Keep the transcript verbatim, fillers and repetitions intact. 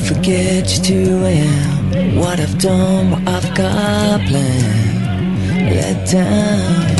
forget just who I am, what I've done, what I've got planned. Let down